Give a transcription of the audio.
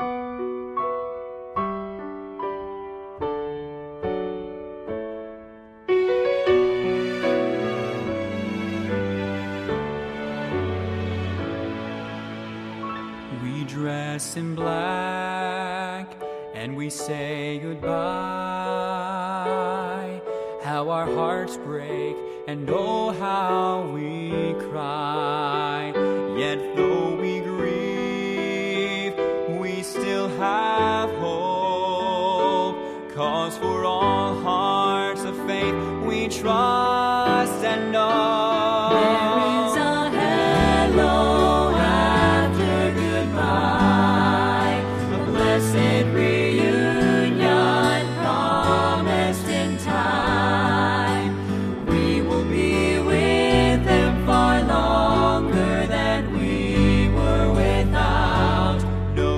We dress in black and we say goodbye. How our hearts break and oh how we cry. Yet though we grieve, we still have hope. 'Cause for all hearts of faith we try.